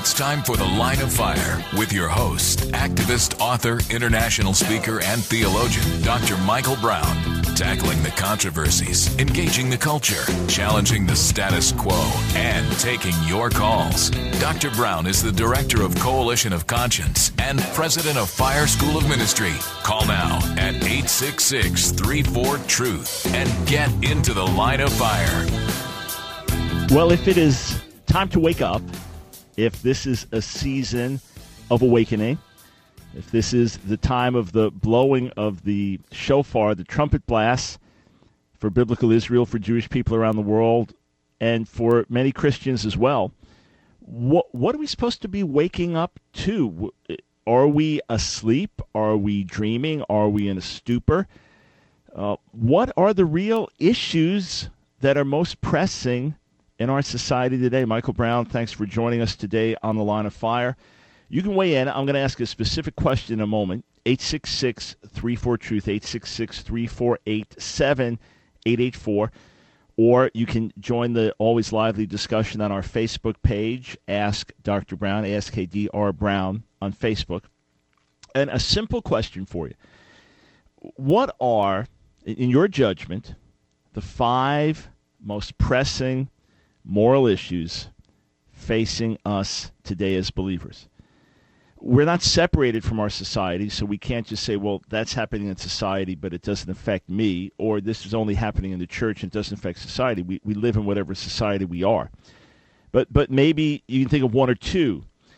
It's time for The Line of Fire with your host, activist, author, international speaker, and theologian, Dr. Michael Brown. Tackling the controversies, engaging the culture, challenging the status quo, and taking your calls. Dr. Brown is the director of Coalition of Conscience and president of Fire School of Ministry. Call now at 866-34-TRUTH and get into the Line of Fire. Well, if it is time to wake up, if this is a season of awakening, if this is the time of the blowing of the shofar, the trumpet blasts for biblical Israel, for Jewish people around the world, and for many Christians as well, what are we supposed to be waking up to? Are we asleep? Are we dreaming? Are we in a stupor? What are the real issues that are most pressing in our society today? Michael Brown, thanks for joining us today on The Line of Fire. You can weigh in. I'm going to ask a specific question in a moment. 866-34-TRUTH, 866-348-7884. Or you can join the always lively discussion on our Facebook page, Ask Dr. Brown, AskDR Brown on Facebook. And a simple question for you. What are, in your judgment, the 5 most pressing moral issues facing us today as believers? We're not separated from our society, so we can't just say, well, that's happening in society, but it doesn't affect me, or this is only happening in the church and it doesn't affect society. We live in whatever society we are. But maybe you can think of 1 or 2.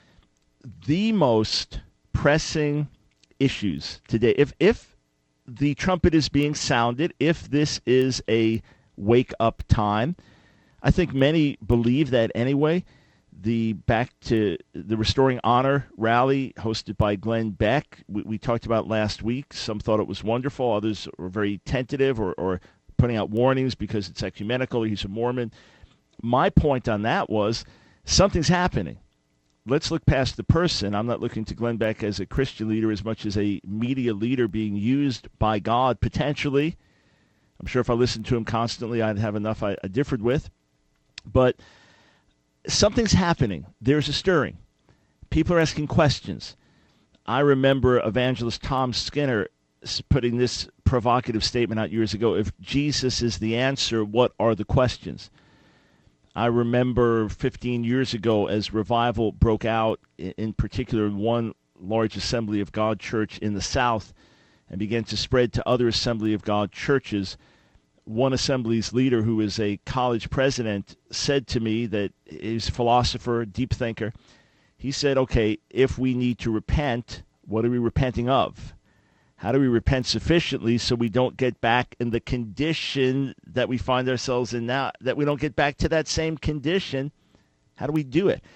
The most pressing issues today, if the trumpet is being sounded, if this is a wake-up time, I think many believe that anyway. The Back to the Restoring Honor rally hosted by Glenn Beck, we talked about last week. Some thought it was wonderful. Others were very tentative or putting out warnings because it's ecumenical or he's a Mormon. My point on that was something's happening. Let's look past the person. I'm not looking to Glenn Beck as a Christian leader as much as a media leader being used by God potentially. I'm sure if I listened to him constantly, I'd have enough I differed with. But something's happening. There's a stirring. People are asking questions. I remember evangelist Tom Skinner putting this provocative statement out years ago: if Jesus is the answer, what are the questions? I remember 15 years ago as revival broke out, in particular in one large Assembly of God church in the South, and began to spread to other Assembly of God churches. One assembly's leader, who is a college president, said to me that he's a philosopher, deep thinker. He said, okay, if we need to repent, what are we repenting of? How do we repent sufficiently so we don't get back in the condition that we find ourselves in now, that we don't get back to that same condition? How do we do it?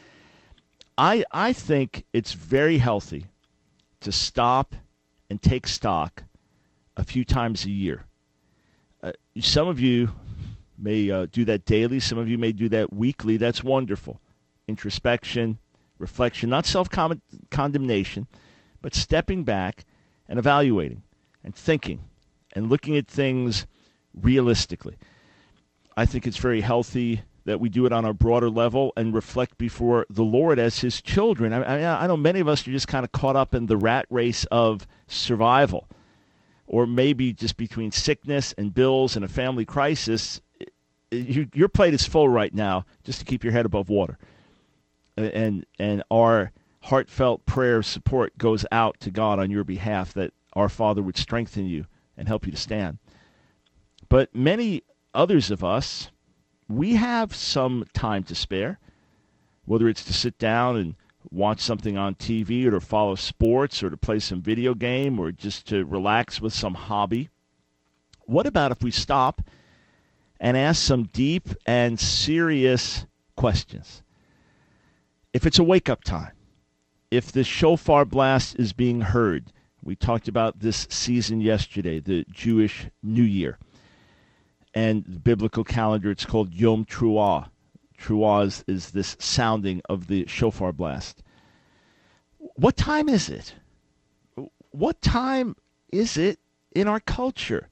I think it's very healthy to stop and take stock a few times a year. Some of you may do that daily. Some of you may do that weekly. That's wonderful. Introspection, reflection, not self-condemnation, but stepping back and evaluating and thinking and looking at things realistically. I think it's very healthy that we do it on a broader level and reflect before the Lord as his children. I know many of us are just kind of caught up in the rat race of survival. Or maybe just between sickness and bills and a family crisis, your plate is full right now just to keep your head above water. And our heartfelt prayer of support goes out to God on your behalf, that our Father would strengthen you and help you to stand. But many others of us, we have some time to spare, whether it's to sit down and watch something on TV or to follow sports or to play some video game or just to relax with some hobby. What about if we stop and ask some deep and serious questions? If it's a wake-up time, if the shofar blast is being heard, we talked about this season yesterday, the Jewish New Year, and the biblical calendar, it's called Yom Teruah. Teruah is this sounding of the shofar blast. What time is it? What time is it in our culture?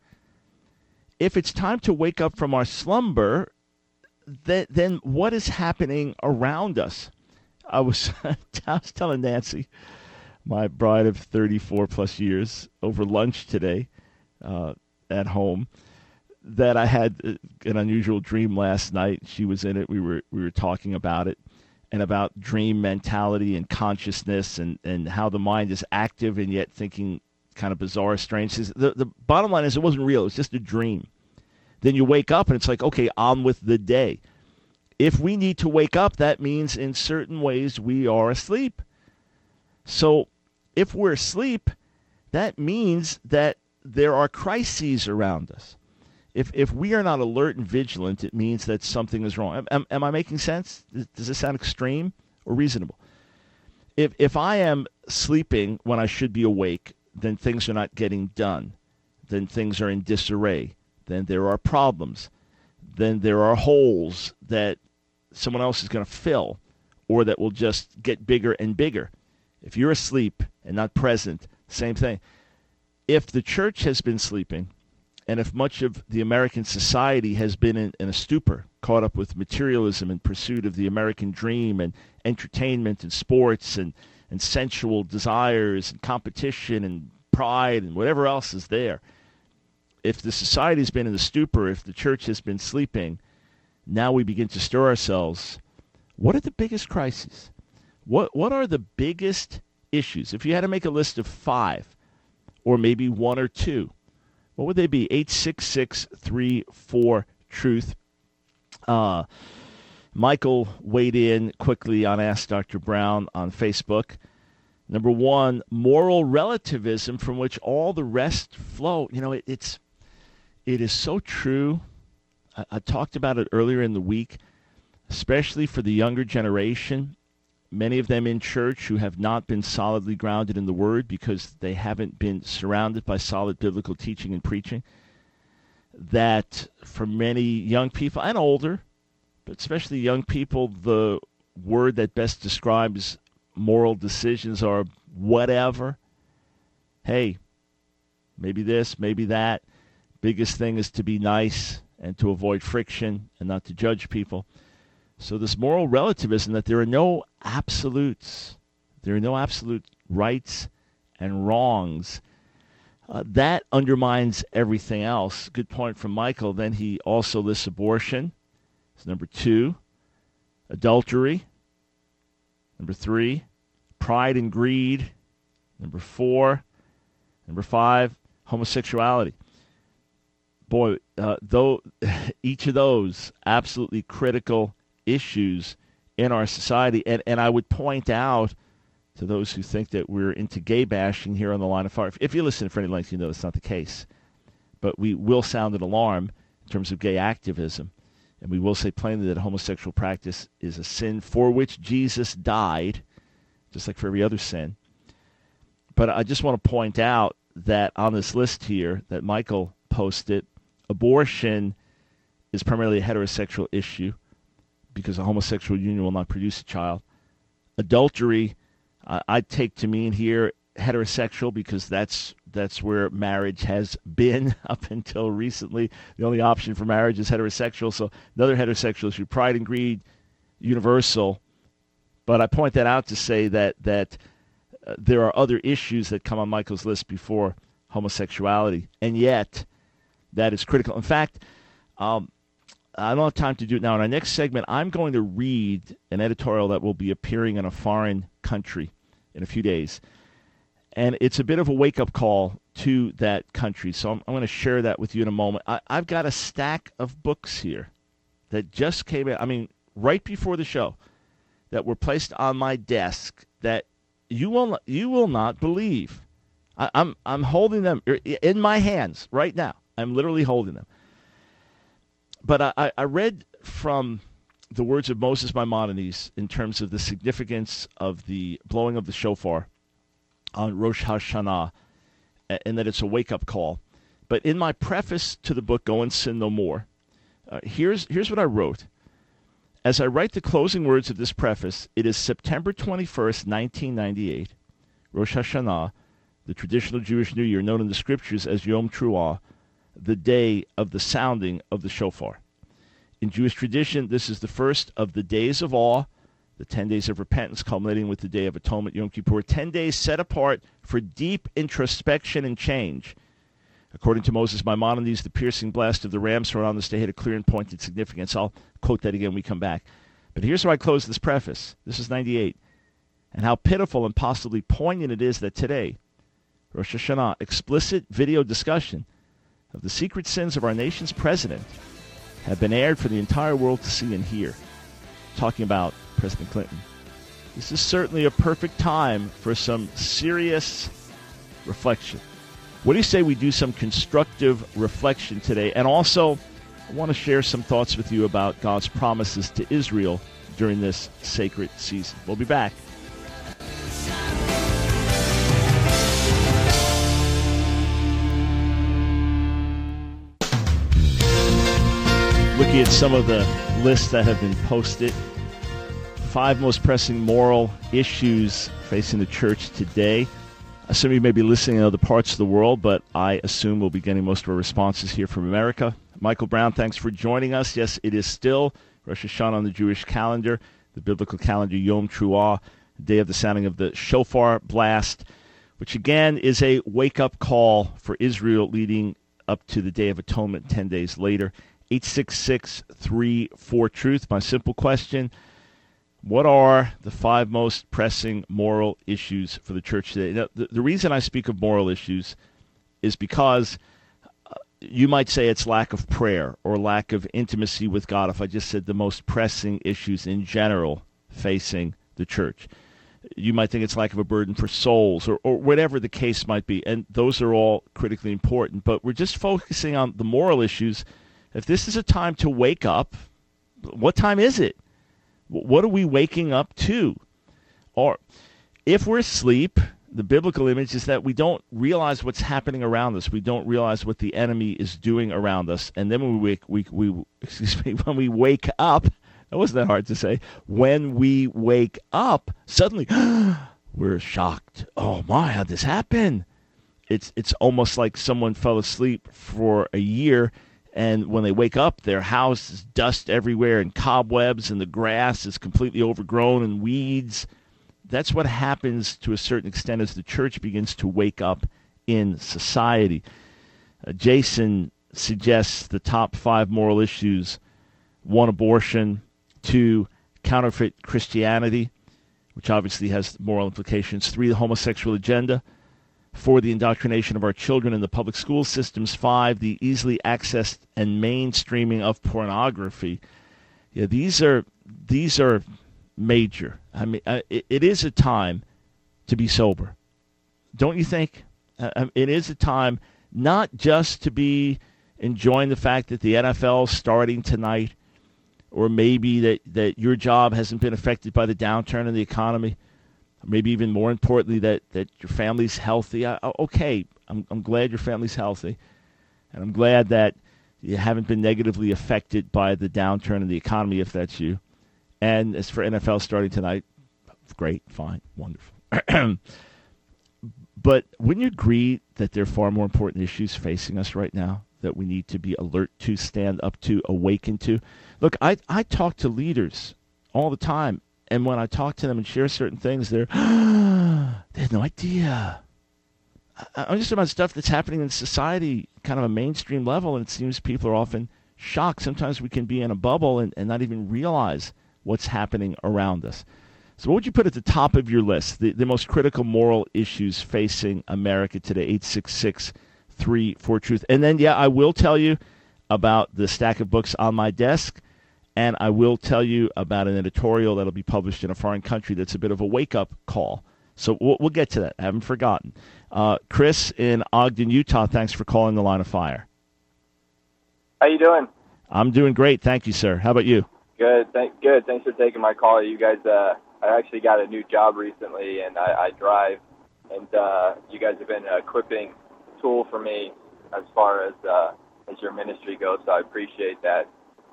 If it's time to wake up from our slumber, then what is happening around us? I was telling Nancy, my bride of 34 plus years, over lunch today at home, that I had an unusual dream last night. She was in it. We were talking about it, and about dream mentality and consciousness, and how the mind is active and yet thinking kind of bizarre, strange things. The bottom line is it wasn't real. It was just a dream. Then you wake up and it's like, okay, on with the day. If we need to wake up, that means in certain ways we are asleep. So if we're asleep, that means that there are crises around us. If we are not alert and vigilant, it means that something is wrong. Am I making sense? Does this sound extreme or reasonable? If I am sleeping when I should be awake, then things are not getting done. Then things are in disarray. Then there are problems. Then there are holes that someone else is going to fill, or that will just get bigger and bigger. If you're asleep and not present, same thing. If the church has been sleeping, and if much of the American society has been in a stupor, caught up with materialism and pursuit of the American dream and entertainment and sports and sensual desires and competition and pride and whatever else is there, if the society has been in the stupor, if the church has been sleeping, now we begin to stir ourselves. What are the biggest crises? What are the biggest issues? If you had to make a list of 5, or maybe 1 or 2, what would they be? 866-34-TRUTH. Michael weighed in quickly on Ask Dr. Brown on Facebook. Number 1, moral relativism from which all the rest flow. You know, it is so true. I talked about it earlier in the week, especially for the younger generation, many of them in church who have not been solidly grounded in the Word because they haven't been surrounded by solid biblical teaching and preaching, that for many young people and older, but especially young people, the word that best describes moral decisions are whatever. Hey, maybe this, maybe that. Biggest thing is to be nice and to avoid friction and not to judge people. So this moral relativism, that there are no absolutes, there are no absolute rights and wrongs, that undermines everything else. Good point from Michael. Then he also lists abortion. It's number 2. Adultery. Number 3. Pride and greed. Number 4. Number 5. Homosexuality. Boy, though each of those absolutely critical issues in our society, and I would point out to those who think that we're into gay bashing here on the Line of Fire. If you listen for any length, you know it's not the case. But we will sound an alarm in terms of gay activism, and we will say plainly that homosexual practice is a sin for which Jesus died, just like for every other sin. But I just want to point out that on this list here that Michael posted, abortion is primarily a heterosexual issue because a homosexual union will not produce a child. Adultery, I take to mean here heterosexual because that's where marriage has been up until recently. The only option for marriage is heterosexual. So another heterosexual issue, pride and greed, universal. But I point that out to say that there are other issues that come on Michael's list before homosexuality, and yet that is critical. In fact, I don't have time to do it now. In our next segment, I'm going to read an editorial that will be appearing in a foreign country in a few days. And it's a bit of a wake-up call to that country. So I'm going to share that with you in a moment. I've got a stack of books here that just came in, right before the show, that were placed on my desk that you will not believe. I'm holding them in my hands right now. I'm literally holding them. But I read from the words of Moses Maimonides in terms of the significance of the blowing of the shofar on Rosh Hashanah, and that it's a wake-up call. But in my preface to the book, Go and Sin No More, here's what I wrote. As I write the closing words of this preface, it is September 21st, 1998, Rosh Hashanah, the traditional Jewish New Year known in the Scriptures as Yom Truah, the day of the sounding of the shofar. In Jewish tradition, this is the first of the days of awe the 10 days of repentance culminating with the Day of Atonement, Yom Kippur, 10 days set apart for deep introspection and change. According to Moses Maimonides, the piercing blast of the ram's horn on this day had a clear and pointed significance. I'll quote that again when we come back. But here's how I close this preface. This is 98. And how pitiful and possibly poignant it is that today, Rosh Hashanah, explicit video discussion of the secret sins of our nation's president have been aired for the entire world to see and hear. Talking about President Clinton. This is certainly a perfect time for some serious reflection. What do you say we do some constructive reflection today? And also, I want to share some thoughts with you about God's promises to Israel during this sacred season. We'll be back. Looking at some of the lists that have been posted, 5 most pressing moral issues facing the church today. Some of you may be listening in other parts of the world, but I assume we'll be getting most of our responses here from America. Michael Brown, thanks for joining us. Yes, it is still Rosh Hashanah on the Jewish calendar, the biblical calendar Yom Teruah, the day of the sounding of the shofar blast, which again is a wake-up call for Israel leading up to the Day of Atonement 10 days later. 866-34-TRUTH. My simple question: what are the 5 most pressing moral issues for the church today? Now, the reason I speak of moral issues is because you might say it's lack of prayer or lack of intimacy with God if I just said the most pressing issues in general facing the church. You might think it's lack of a burden for souls or whatever the case might be, and those are all critically important. But we're just focusing on the moral issues. If this is a time to wake up, what time is it? What are we waking up to? Or if we're asleep, the biblical image is that we don't realize what's happening around us. We don't realize what the enemy is doing around us. And then when when we wake up, that wasn't that hard to say. When we wake up, suddenly we're shocked. Oh my, how'd this happen? It's almost like someone fell asleep for a year, and when they wake up, their house is dust everywhere and cobwebs, and the grass is completely overgrown and weeds. That's what happens to a certain extent as the church begins to wake up in society. Jason suggests the top 5 moral issues: 1, abortion; 2, counterfeit Christianity, which obviously has moral implications; 3, the homosexual agenda; 4, the indoctrination of our children in the public school systems; 5, the easily accessed and mainstreaming of pornography. Yeah, these are major. I mean, it is a time to be sober, don't you think? It is a time not just to be enjoying the fact that the NFL is starting tonight, or maybe that your job hasn't been affected by the downturn in the economy. Maybe even more importantly, that your family's healthy. Okay, I'm glad your family's healthy, and I'm glad that you haven't been negatively affected by the downturn in the economy, if that's you. And as for NFL starting tonight, great, fine, wonderful. But wouldn't you agree that there are far more important issues facing us right now that we need to be alert to, stand up to, awaken to? Look, I talk to leaders all the time. And when I talk to them and share certain things, they have no idea. I'm just about stuff that's happening in society, kind of a mainstream level, and it seems people are often shocked. Sometimes we can be in a bubble and not even realize what's happening around us. So what would you put at the top of your list, the most critical moral issues facing America today? 866-34-TRUTH. And then, I will tell you about the stack of books on my desk. And I will tell you about an editorial that'll be published in a foreign country that's a bit of a wake-up call. So we'll get to that. I haven't forgotten. Chris in Ogden, Utah, thanks for calling the Line of Fire. How you doing? I'm doing great. Thank you, sir. How about you? Good. Good. Thanks for taking my call. You guys, I actually got a new job recently, and I drive. And you guys have been an equipping tool for me as far as your ministry goes, so I appreciate that.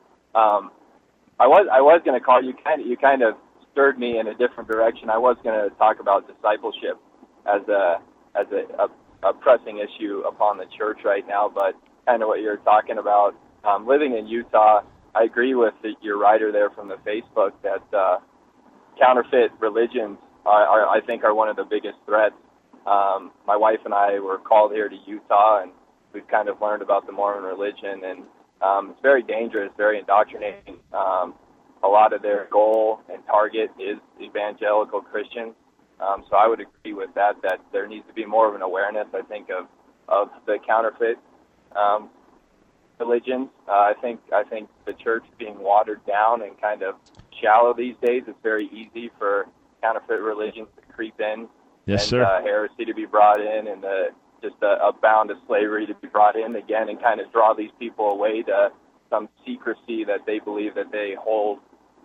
I was going to call you. You kind of stirred me in a different direction. I was going to talk about discipleship as a pressing issue upon the church right now, but kind of what you're talking about. Living in Utah, I agree with your writer there from the Facebook that counterfeit religions I think are one of the biggest threats. My wife and I were called here to Utah, and we've kind of learned about the Mormon religion, and it's very dangerous, very indoctrinating. A lot of their goal and target is evangelical Christians. So I would agree with that there needs to be more of an awareness, I think, of the counterfeit religions. I think the church being watered down and kind of shallow these days. It's very easy for counterfeit religions to creep in. Yes, and, sir. Heresy to be brought in, and just a bound of slavery to be brought in again, and kind of draw these people away to some secrecy that they believe that they hold.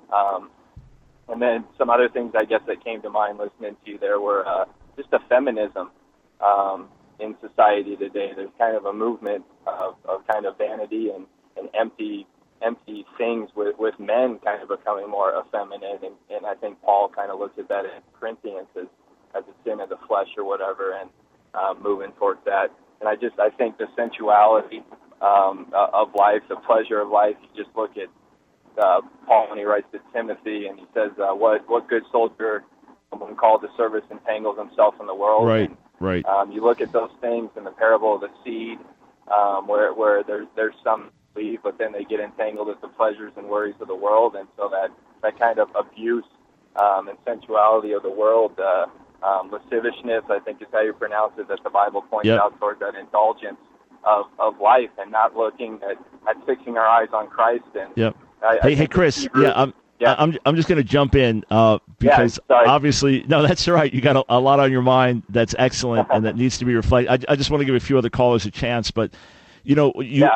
And then some other things, I guess, that came to mind listening to you there were just a feminism in society today. There's kind of a movement of kind of vanity and empty things with men kind of becoming more effeminate. And I think Paul kind of looks at that in Corinthians as a sin of the flesh or whatever, and moving towards that. And I think the sensuality of life, the pleasure of life, you just look at Paul when he writes to Timothy, and he says, what good soldier, when called to service, entangles himself in the world. Right, and, right. You look at those things in the parable of the seed, where there's some leave, but then they get entangled with the pleasures and worries of the world, and so that kind of abuse and sensuality of the world, lasciviousness, I think is how you pronounce it, that the Bible points out towards that indulgence of life, and not looking at fixing our eyes on Christ. And hey, Chris. I'm just going to jump in because obviously, no, that's all right. You got a lot on your mind. That's excellent, and that needs to be reflected. I just want to give a few other callers a chance, but you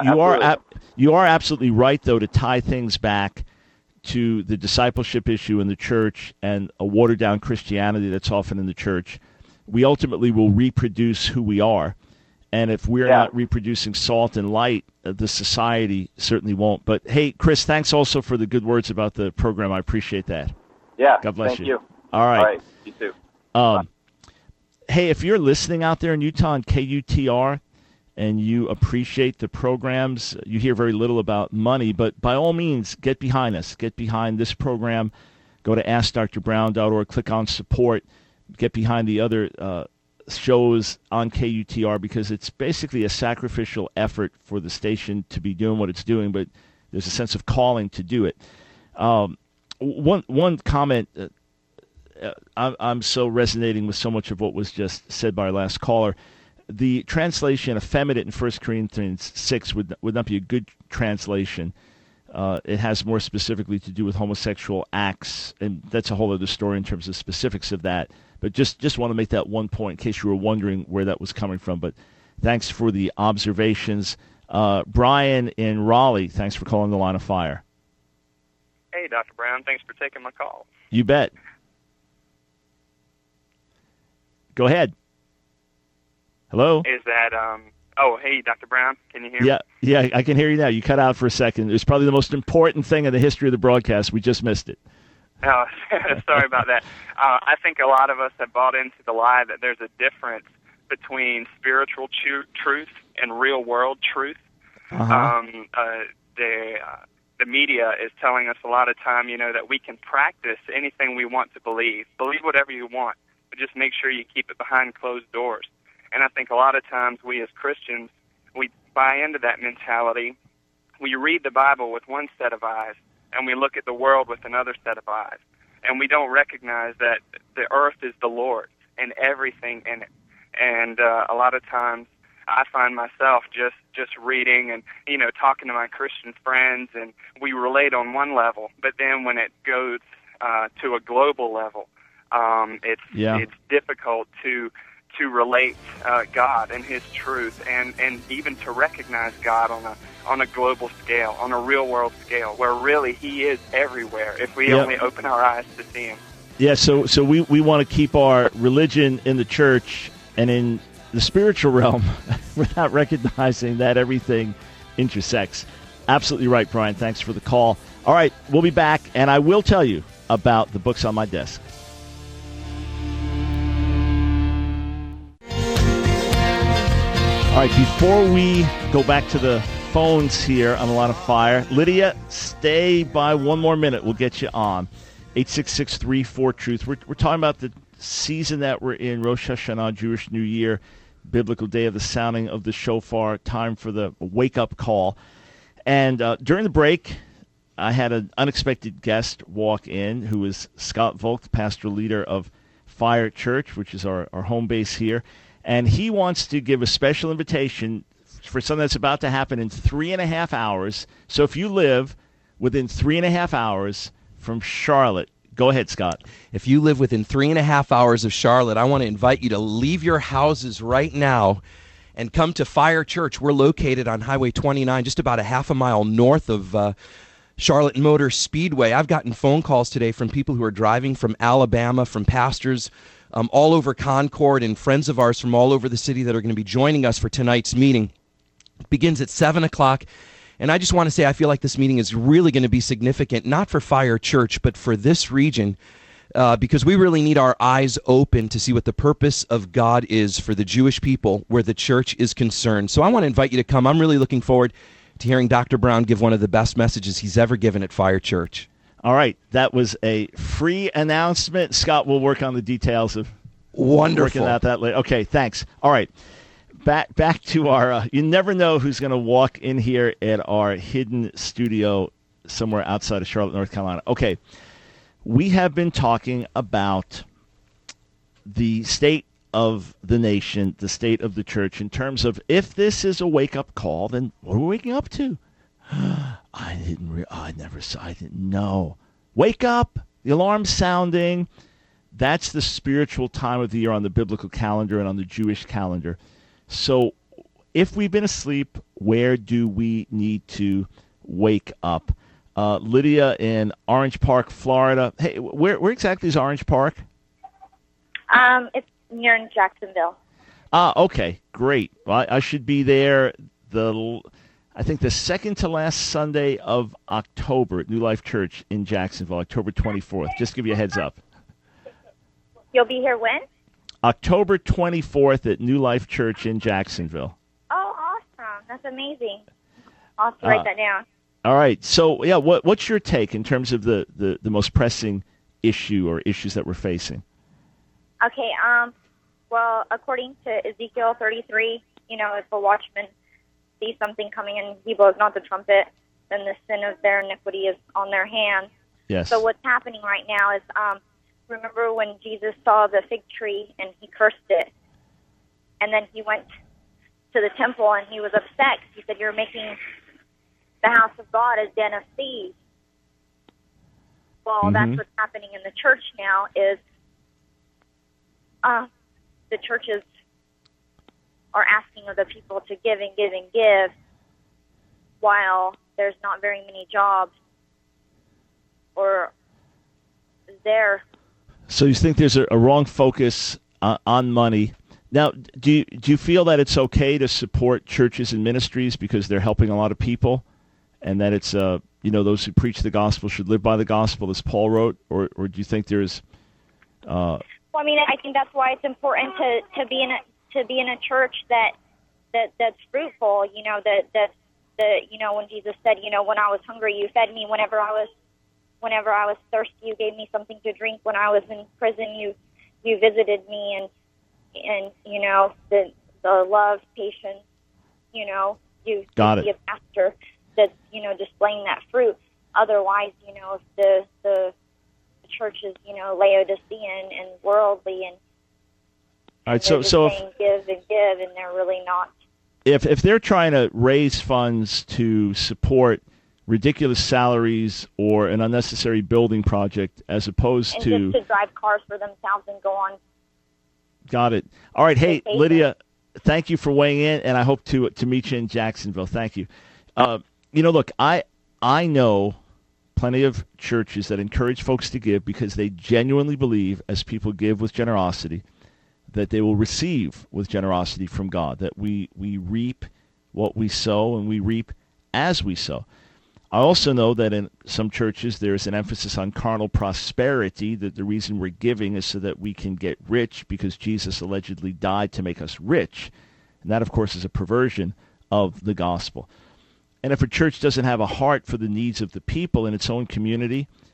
are absolutely right, though, to tie things back to the discipleship issue in the church and a watered down Christianity that's often in the church. We ultimately will reproduce who we are. And if we're not reproducing salt and light, the society certainly won't. But, hey, Chris, thanks also for the good words about the program. I appreciate that. Yeah, God bless you. All right. All right, you too. Hey, if you're listening out there in Utah on KUTR and you appreciate the programs, you hear very little about money, but by all means, get behind us. Get behind this program. Go to AskDrBrown.org, click on support. Get behind the other shows on KUTR, because it's basically a sacrificial effort for the station to be doing what it's doing, but there's a sense of calling to do it. One comment, I'm so resonating with so much of what was just said by our last caller. The translation effeminate in 1 Corinthians 6 would not be a good translation. It has more specifically to do with homosexual acts, and that's a whole other story in terms of specifics of that. But just want to make that one point in case you were wondering where that was coming from. But thanks for the observations. Brian in Raleigh, thanks for calling the Line of Fire. Hey, Dr. Brown, thanks for taking my call. You bet. Go ahead. Hello? Is that, hey, Dr. Brown, can you hear me? Yeah, I can hear you now. You cut out for a second. It was probably the most important thing in the history of the broadcast. We just missed it. Oh, sorry about that. I think a lot of us have bought into the lie that there's a difference between spiritual truth and real-world truth. Uh-huh. The media is telling us a lot of time, that we can practice anything we want to believe. Believe whatever you want, but just make sure you keep it behind closed doors. And I think a lot of times we as Christians, we buy into that mentality. We read the Bible with one set of eyes, and we look at the world with another set of eyes. And we don't recognize that the earth is the Lord's and everything in it. And a lot of times I find myself just reading and, talking to my Christian friends, and we relate on one level. But then when it goes to a global level, it's difficult to relate God and His truth, and even to recognize God on a global scale, on a real world scale, where really He is everywhere if we only open our eyes to see Him. Yeah, so we want to keep our religion in the church and in the spiritual realm without recognizing that everything intersects. Absolutely right, Brian. Thanks for the call. All right, we'll be back, and I will tell you about the books on my desk. All right, before we go back to the phones here on A Line of Fire, Lydia, stay by one more minute. We'll get you on. 866-34-TRUTH. We're talking about the season that we're in, Rosh Hashanah, Jewish New Year, biblical day of the sounding of the shofar, time for the wake-up call. And during the break, I had an unexpected guest walk in who was Scott Volk, pastoral leader of Fire Church, which is our home base here. And he wants to give a special invitation for something that's about to happen in 3.5 hours. So if you live within 3.5 hours from Charlotte, go ahead, Scott. If you live within 3.5 hours of Charlotte, I want to invite you to leave your houses right now and come to Fire Church. We're located on Highway 29, just about a half a mile north of Charlotte Motor Speedway. I've gotten phone calls today from people who are driving from Alabama, from pastors all over Concord, and friends of ours from all over the city that are going to be joining us for tonight's meeting. It begins at 7 o'clock. And I just want to say I feel like this meeting is really going to be significant, not for Fire Church, but for this region, because we really need our eyes open to see what the purpose of God is for the Jewish people where the church is concerned. So I want to invite you to come. I'm really looking forward to hearing Dr. Brown give one of the best messages he's ever given at Fire Church. All right. That was a free announcement. Scott will work on the details of Wonderful. Working out that later. Okay, thanks. All right. Back to our, you never know who's going to walk in here at our hidden studio somewhere outside of Charlotte, North Carolina. Okay, we have been talking about the state of the nation, the state of the church, in terms of if this is a wake-up call, then what are we waking up to? I didn't know. Wake up, the alarm's sounding. That's the spiritual time of the year on the biblical calendar and on the Jewish calendar. So if we've been asleep, where do we need to wake up? Lydia in Orange Park, Florida. Hey, where exactly is Orange Park? It's near in Jacksonville. Okay, great. Well, I should be there I think the second to last Sunday of October at New Life Church in Jacksonville, October 24th. Just give you a heads up. You'll be here when? October 24th at New Life Church in Jacksonville. Oh, awesome. That's amazing. I'll have to write that down. All right. So, yeah, what's your take in terms of the most pressing issue or issues that we're facing? Okay. Well, according to Ezekiel 33, if a watchman sees something coming and he blows not the trumpet, then the sin of their iniquity is on their hands. Yes. So what's happening right now is remember when Jesus saw the fig tree and he cursed it, and then he went to the temple and he was upset. He said, "You're making the house of God a den of thieves." Well, that's what's happening in the church now is the churches are asking of the people to give and give and give while there's not very many jobs or there. So you think there's a wrong focus on money. Now, do you feel that it's okay to support churches and ministries because they're helping a lot of people, and that it's those who preach the gospel should live by the gospel, as Paul wrote, or do you think there's? Well, I mean, I think that's why it's important to be in a church that's fruitful. When Jesus said, when I was hungry, you fed me. Whenever I was thirsty, you gave me something to drink. When I was in prison, you visited me, and the love, patience, you Got be it. a pastor that's, displaying that fruit. Otherwise, if the church is, Laodicean and worldly and All right, they're so just saying give and give, and they're really not. If they're trying to raise funds to support ridiculous salaries or an unnecessary building project as opposed and to... just to drive cars for themselves and go on. Got it. All right. Hey, vacation. Lydia, thank you for weighing in, and I hope to meet you in Jacksonville. Thank you. Look, I know plenty of churches that encourage folks to give because they genuinely believe, as people give with generosity, that they will receive with generosity from God, that we reap what we sow and we reap as we sow. I also know that in some churches there's an emphasis on carnal prosperity, that the reason we're giving is so that we can get rich because Jesus allegedly died to make us rich. And that, of course, is a perversion of the gospel. And if a church doesn't have a heart for the needs of the people in its own community,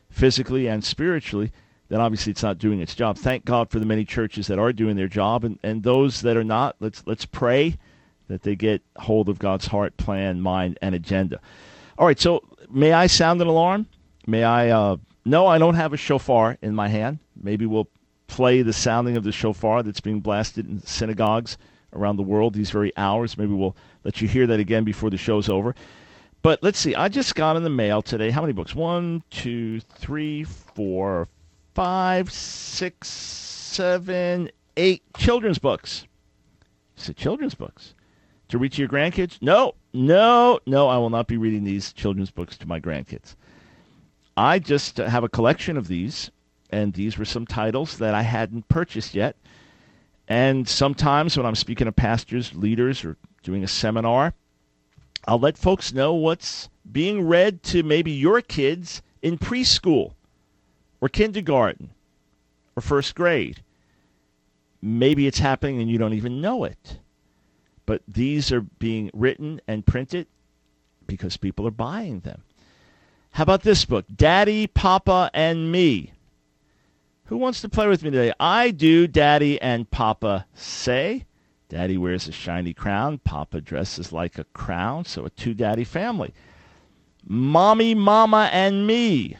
physically and spiritually, then obviously it's not doing its job. Thank God for the many churches that are doing their job, and those that are not, let's pray that they get hold of God's heart, plan, mind, and agenda. All right, so may I sound an alarm? May I? No, I don't have a shofar in my hand. Maybe we'll play the sounding of the shofar that's being blasted in synagogues around the world these very hours. Maybe we'll let you hear that again before the show's over. But let's see. I just got in the mail today. How many books? 1, 2, 3, 4, 5, 6, 7, 8 children's books. I said children's books. To read to your grandkids? No, I will not be reading these children's books to my grandkids. I just have a collection of these, and these were some titles that I hadn't purchased yet. And sometimes when I'm speaking to pastors, leaders, or doing a seminar, I'll let folks know what's being read to maybe your kids in preschool or kindergarten or first grade. Maybe it's happening and you don't even know it. But these are being written and printed because people are buying them. How about this book, Daddy, Papa, and Me? Who wants to play with me today? I do, Daddy and Papa say. Daddy wears a shiny crown. Papa dresses like a crown. So a two-daddy family. Mommy, Mama, and Me.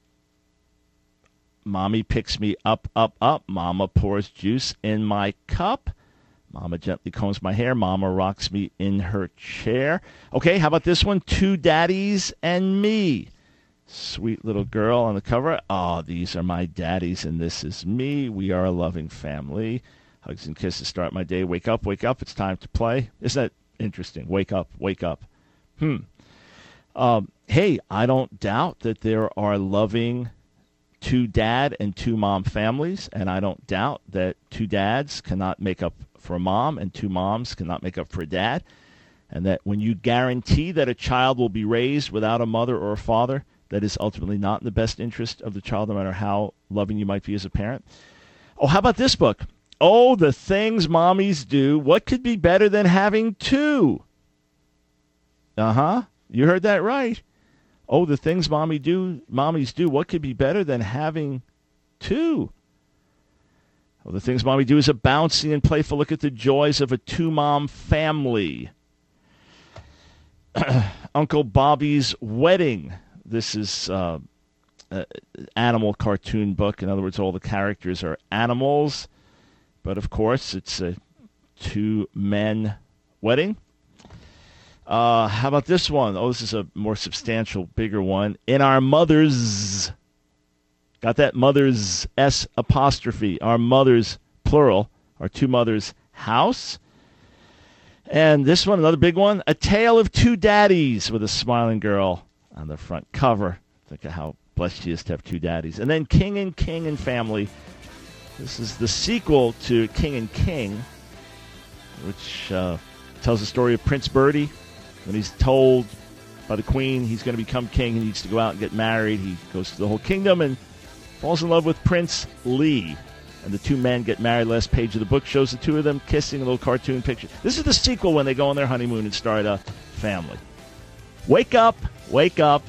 Mommy picks me up, up, up. Mama pours juice in my cup. Mama gently combs my hair. Mama rocks me in her chair. Okay, how about this one? Two Daddies and Me. Sweet little girl on the cover. Oh, these are my daddies and this is me. We are a loving family. Hugs and kisses start my day. Wake up, it's time to play. Isn't that interesting? Wake up. Hey, I don't doubt that there are loving two dad and two mom families, and I don't doubt that two dads cannot make up for a mom and two moms cannot make up for a dad, and that when you guarantee that a child will be raised without a mother or a father, that is ultimately not in the best interest of the child, no matter how loving you might be as a parent. Oh, how about this book? Oh, the things mommies do. What could be better than having two? You heard that right. Oh, the things mommies do. What could be better than having two? Oh, the things mommy do is a bouncy and playful look at the joys of a two-mom family. Uncle Bobby's Wedding. This is an animal cartoon book. In other words, all the characters are animals. But, of course, it's a two-men wedding. How about this one? Oh, this is a more substantial, bigger one. In Our Mother's, got that mother's S apostrophe, Our Mother's, plural, our two mothers' house. And this one, another big one, A Tale of Two Daddies with a smiling girl on the front cover. Think of how blessed she is to have two daddies. And then King and Family. This is the sequel to King and King, which tells the story of Prince Bertie. When he's told by the queen he's going to become king, he needs to go out and get married. He goes to the whole kingdom and falls in love with Prince Lee. And the two men get married. Last page of the book shows the two of them kissing, a little cartoon picture. This is the sequel when they go on their honeymoon and start a family. Wake up, wake up.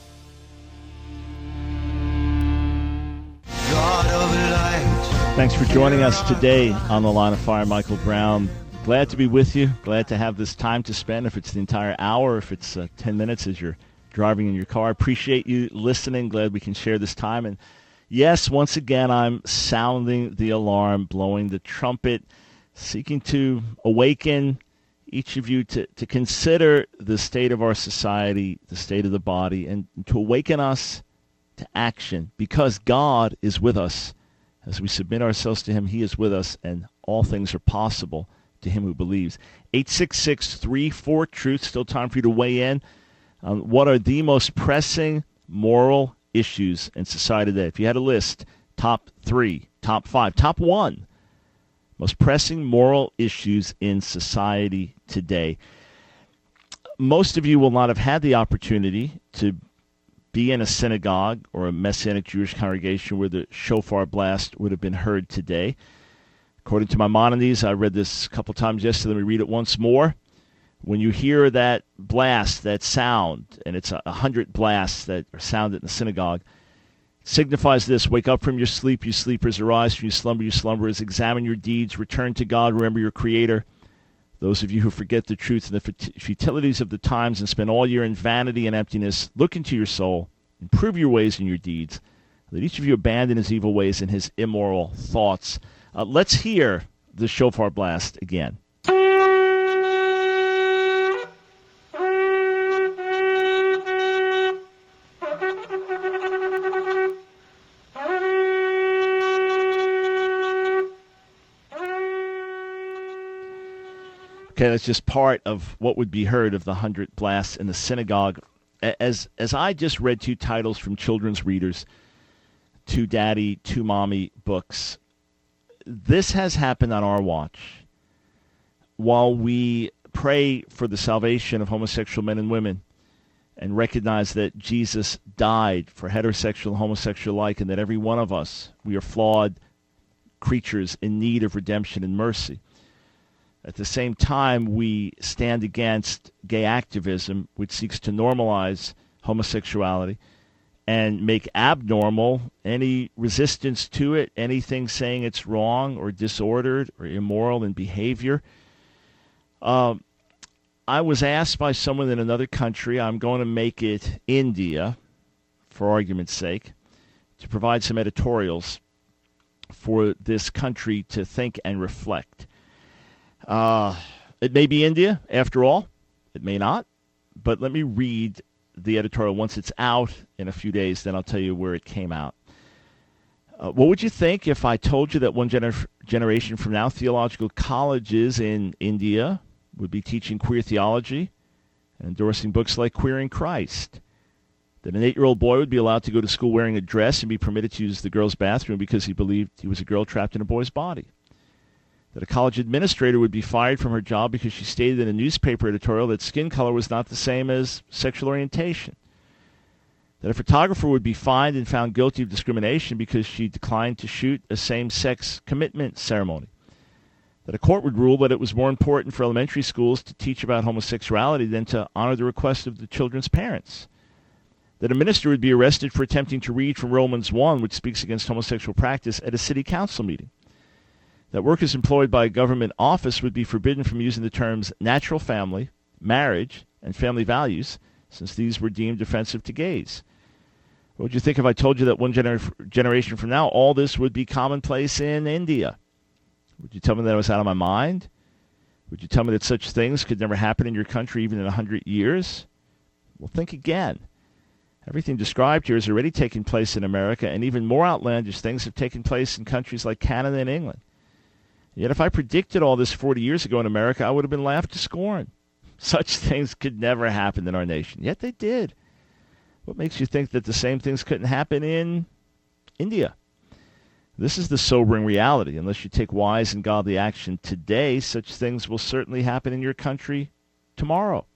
God of light. Thanks for joining us today on The Line of Fire. Michael Brown. Glad to be with you. Glad to have this time to spend, if it's the entire hour, if it's 10 minutes as you're driving in your car. Appreciate you listening. Glad we can share this time. And yes, once again, I'm sounding the alarm, blowing the trumpet, seeking to awaken each of you to consider the state of our society, the state of the body, and to awaken us to action, because God is with us. As we submit ourselves to Him, He is with us, and all things are possible to him who believes. 866-34-TRUTH. Still time for you to weigh in on what are the most pressing moral issues in society today. If you had a list, top 3, top 5, top 1 most pressing moral issues in society today. Most of you will not have had the opportunity to be in a synagogue or a Messianic Jewish congregation where the shofar blast would have been heard today. According to Maimonides, I read this a couple times yesterday. Let me read it once more. When you hear that blast, that sound, and it's 100 blasts that are sounded in the synagogue, signifies this: wake up from your sleep, you sleepers, arise from your slumber, you slumberers, examine your deeds, return to God, remember your Creator. Those of you who forget the truth and the futilities of the times and spend all year in vanity and emptiness, look into your soul, improve your ways and your deeds. Let each of you abandon his evil ways and his immoral thoughts. Let's hear the shofar blast again. Okay, that's just part of what would be heard of the 100 blasts in the synagogue. As I just read two titles from children's readers, Two Daddy, Two Mommy books, this has happened on our watch. While we pray for the salvation of homosexual men and women and recognize that Jesus died for heterosexual and homosexual alike, and that every one of us, we are flawed creatures in need of redemption and mercy. At the same time, we stand against gay activism, which seeks to normalize homosexuality and make abnormal any resistance to it, anything saying it's wrong or disordered or immoral in behavior. I was asked by someone in another country, I'm going to make it India, for argument's sake, to provide some editorials for this country to think and reflect. It may be India, after all. It may not. But let me read the editorial once it's out in a few days, then I'll tell you where it came out. What would you think if I told you that one generation from now, theological colleges in India would be teaching queer theology and endorsing books like Queering Christ? That an 8-year-old boy would be allowed to go to school wearing a dress and be permitted to use the girls' bathroom because he believed he was a girl trapped in a boy's body? That a college administrator would be fired from her job because she stated in a newspaper editorial that skin color was not the same as sexual orientation. That a photographer would be fined and found guilty of discrimination because she declined to shoot a same-sex commitment ceremony. That a court would rule that it was more important for elementary schools to teach about homosexuality than to honor the request of the children's parents. That a minister would be arrested for attempting to read from Romans 1, which speaks against homosexual practice, at a city council meeting. That workers employed by a government office would be forbidden from using the terms natural family, marriage, and family values, since these were deemed offensive to gays. What would you think if I told you that one generation from now, all this would be commonplace in India? Would you tell me that I was out of my mind? Would you tell me that such things could never happen in your country even in 100 years? Well, think again. Everything described here has already taken place in America, and even more outlandish things have taken place in countries like Canada and England. Yet if I predicted all this 40 years ago in America, I would have been laughed to scorn. Such things could never happen in our nation. Yet they did. What makes you think that the same things couldn't happen in India? This is the sobering reality. Unless you take wise and godly action today, such things will certainly happen in your country tomorrow.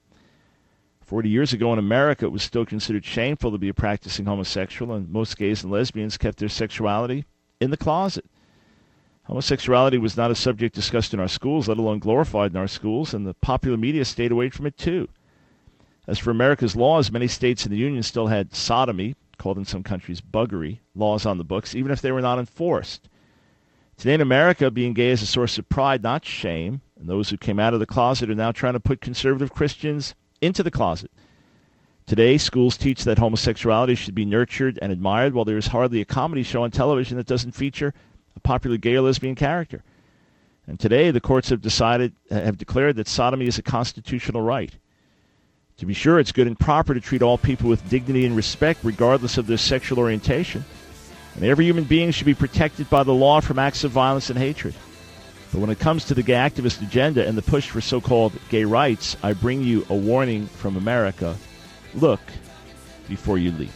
40 years ago in America, it was still considered shameful to be a practicing homosexual, and most gays and lesbians kept their sexuality in the closet. Homosexuality was not a subject discussed in our schools, let alone glorified in our schools, and the popular media stayed away from it too. As for America's laws, many states in the Union still had sodomy, called in some countries buggery, laws on the books, even if they were not enforced. Today in America, being gay is a source of pride, not shame, and those who came out of the closet are now trying to put conservative Christians into the closet. Today, schools teach that homosexuality should be nurtured and admired, while there is hardly a comedy show on television that doesn't feature a popular gay or lesbian character. And today, the courts have declared that sodomy is a constitutional right. To be sure, it's good and proper to treat all people with dignity and respect, regardless of their sexual orientation. And every human being should be protected by the law from acts of violence and hatred. But when it comes to the gay activist agenda and the push for so-called gay rights, I bring you a warning from America. Look before you leap.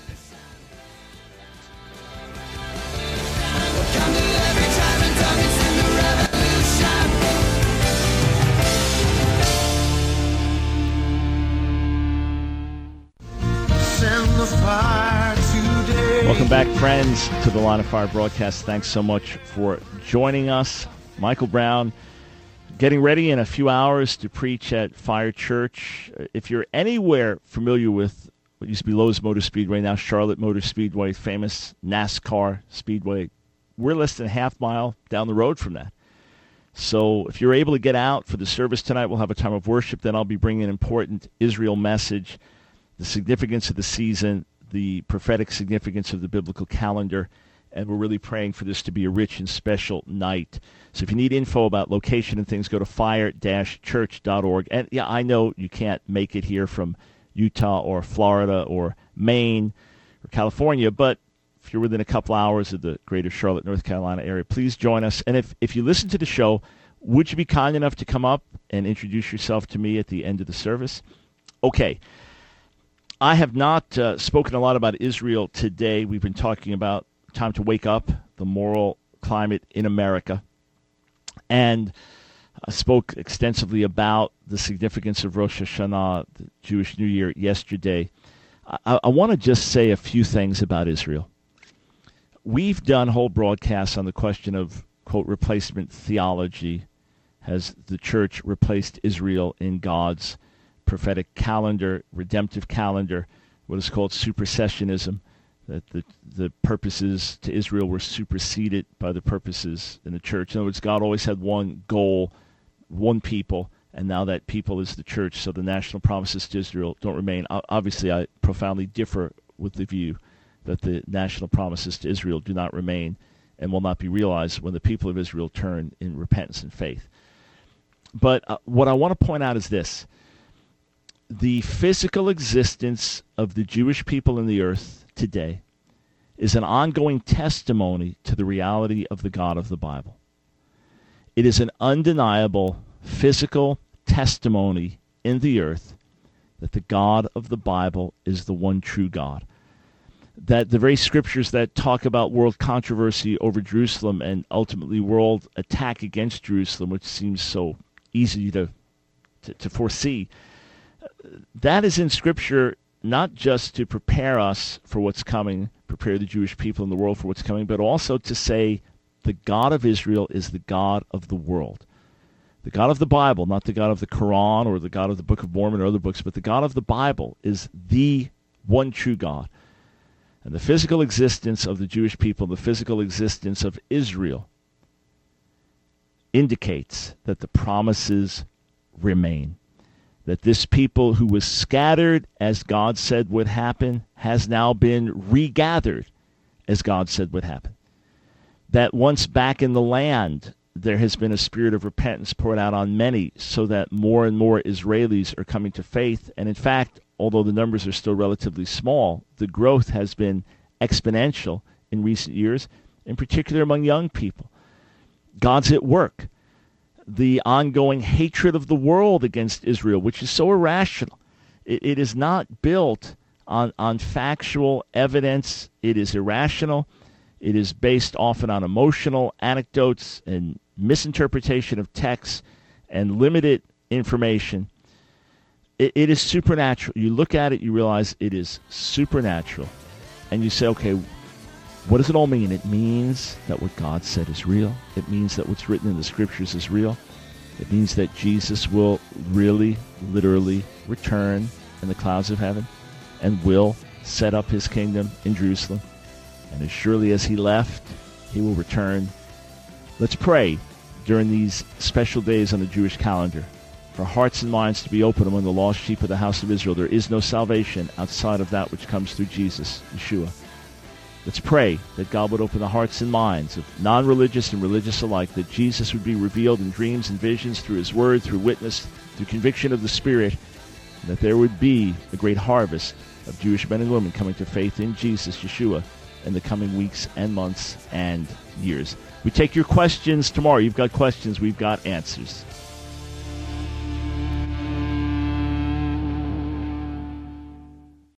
Welcome back, friends, to the Line of Fire broadcast. Thanks so much for joining us. Michael Brown getting ready in a few hours to preach at Fire Church. If you're anywhere familiar with what used to be Lowe's Motor Speedway, now Charlotte Motor Speedway, famous NASCAR Speedway. We're less than a half mile down the road from that. So if you're able to get out for the service tonight, we'll have a time of worship. Then I'll be bringing an important Israel message, the significance of the season, the prophetic significance of the biblical calendar, and we're really praying for this to be a rich and special night. So if you need info about location and things, go to fire-church.org. And yeah, I know you can't make it here from Utah or Florida or Maine or California, but if you're within a couple hours of the greater Charlotte, North Carolina area, please join us. And if you listen to the show, would you be kind enough to come up and introduce yourself to me at the end of the service? Okay. I have not spoken a lot about Israel today. We've been talking about time to wake up, the moral climate in America. And I spoke extensively about the significance of Rosh Hashanah, the Jewish New Year, yesterday. I want to just say a few things about Israel. We've done whole broadcasts on the question of, quote, replacement theology. Has the church replaced Israel in God's prophetic calendar, redemptive calendar, what is called supersessionism, that the purposes to Israel were superseded by the purposes in the church. In other words, God always had one goal, one people, and now that people is the church, so the national promises to Israel don't remain. Obviously, I profoundly differ with the view that the national promises to Israel do not remain and will not be realized when the people of Israel turn in repentance and faith. But what I want to point out is this. The physical existence of the Jewish people in the earth today is an ongoing testimony to the reality of the God of the Bible. It is an undeniable physical testimony in the earth that the God of the Bible is the one true God. That the very scriptures that talk about world controversy over Jerusalem and ultimately world attack against Jerusalem, which seems so easy to foresee, that is in Scripture not just to prepare us for what's coming, prepare the Jewish people in the world for what's coming, but also to say the God of Israel is the God of the world. The God of the Bible, not the God of the Quran or the God of the Book of Mormon or other books, but the God of the Bible is the one true God. And the physical existence of the Jewish people, the physical existence of Israel, indicates that the promises remain. That this people who was scattered, as God said would happen, has now been regathered, as God said would happen. That once back in the land, there has been a spirit of repentance poured out on many, so that more and more Israelis are coming to faith. And in fact, although the numbers are still relatively small, the growth has been exponential in recent years, in particular among young people. God's at work. The ongoing hatred of the world against Israel, which is so irrational. It is not built on factual evidence. It is irrational. It is based often on emotional anecdotes and misinterpretation of texts and limited information. It is supernatural. You look at it, you realize it is supernatural. And you say, okay, what does it all mean? It means that what God said is real. It means that what's written in the Scriptures is real. It means that Jesus will really, literally return in the clouds of heaven and will set up his kingdom in Jerusalem. And as surely as he left, he will return. Let's pray during these special days on the Jewish calendar for hearts and minds to be open among the lost sheep of the house of Israel. There is no salvation outside of that which comes through Jesus, Yeshua. Let's pray that God would open the hearts and minds of non-religious and religious alike, that Jesus would be revealed in dreams and visions through his word, through witness, through conviction of the Spirit, and that there would be a great harvest of Jewish men and women coming to faith in Jesus, Yeshua, in the coming weeks and months and years. We take your questions tomorrow. You've got questions, we've got answers.